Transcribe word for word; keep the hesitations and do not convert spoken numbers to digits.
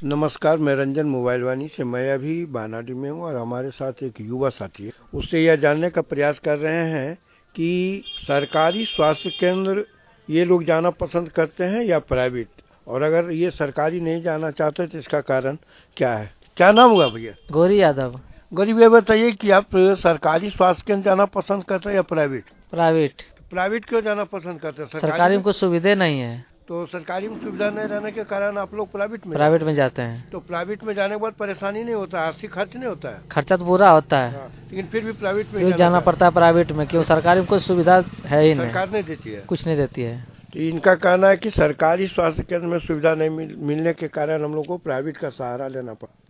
नमस्कार, मैं रंजन मोबाइल वानी से। मैं अभी बानाडी में हूँ और हमारे साथ एक युवा साथी है। उससे यह जानने का प्रयास कर रहे हैं कि सरकारी स्वास्थ्य केंद्र ये लोग जाना पसंद करते हैं या प्राइवेट, और अगर ये सरकारी नहीं जाना चाहते तो इसका कारण क्या है। क्या नाम हुआ भैया? गौरी यादव। गौरी भैया, बताइए कि आप सरकारी स्वास्थ्य केंद्र जाना पसंद करते हैं या प्राइवेट? प्राइवेट। प्राइवेट क्यों जाना पसंद करते हैं? सरकारी में कुछ सुविधा नहीं है, तो सरकारी में सुविधा नहीं रहने के कारण आप लोग प्राइवेट में प्राइवेट में जाते हैं। तो प्राइवेट में जाने के बाद परेशानी नहीं होता, आर्थिक खर्च नहीं होता है? खर्चा तो पूरा होता है, हाँ, लेकिन फिर भी प्राइवेट में फिर जाना, जाना पड़ता है प्राइवेट में। क्यों? सरकारी में कोई सुविधा है ही नहीं, सरकार नहीं देती है, कुछ नहीं देती है। तो इनका कहना है कि सरकारी स्वास्थ्य केंद्र में सुविधा नहीं मिल, मिलने के कारण हम लोग को प्राइवेट का सहारा लेना पड़ा।